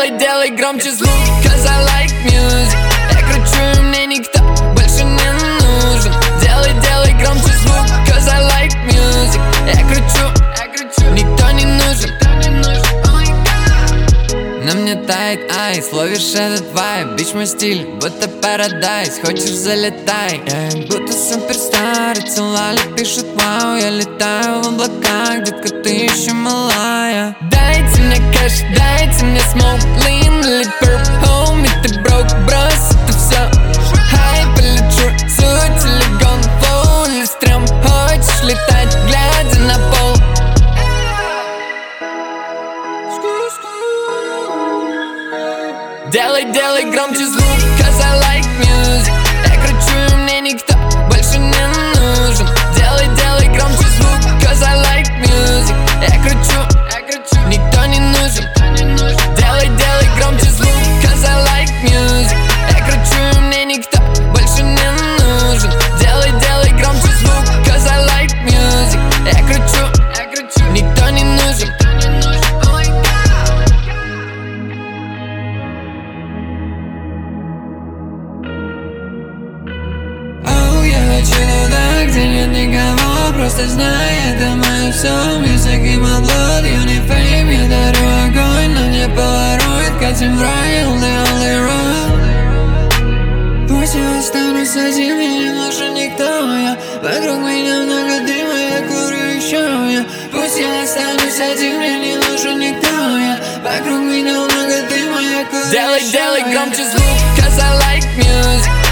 Делай громче звук, cause I like music. Я кручу, и мне никто больше не нужен. Делай громче звук, cause I like music. Я кручу, никто не нужен. На мне тает айс, ловишь этот вайб. Бич мой стиль, будто парадайз. Хочешь залетай, я будто суперстар. И целали пишут вау, я летаю в облаках. Детка, ты еще малая. Дайте мне кэш, дайте мне смоук, лин или перп, хоми. Ты брок, брось это все. Хайп или true, суть или гон, флоу или стрём. Хочешь летать, глядя на пол. Делай громче звук, cause I like music. Я кручу, и мне никто больше не нужен. Делай громче звук, cause I like music. Я кручу, никто не нужен. Делай громче звук, cause I like music. Я кручу, и мне никто больше не нужен. Делай громче звук, cause I like music. Я кручу, никто не нужен. Хочу туда, где нет никого. Просто знай, это мое все. Music in my blood, you need fame. Я дарю огонь, но не полароид. Катим в рай, only road. Пусть я останусь один, мне не нужен никто. Вокруг меня много дыма, я курю еще. Пусть я останусь один, мне не нужен никто. Вокруг меня много дыма, я курю еще. Делай громче звук, cause I like music.